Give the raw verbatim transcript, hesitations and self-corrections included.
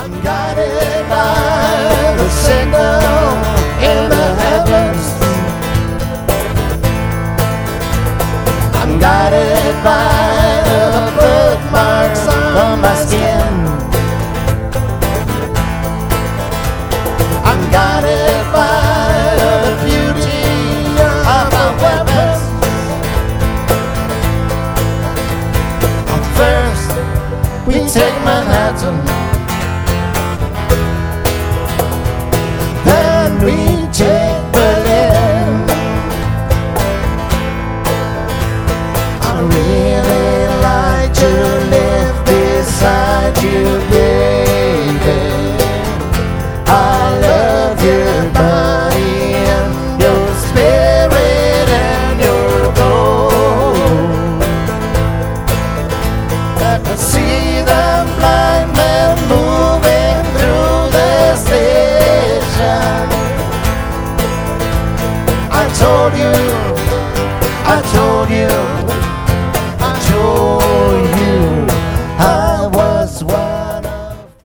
I'm guided by the signal in the heavens. I'm guided by the birthmarks on my skin. I'm guided by the beauty of my weapons. First, we take Manhattan. Then we take Berlin. I really like to live beside you, baby. I love your body and your spirit and your gold. I can see the blind man moving through the station. I told you, I told you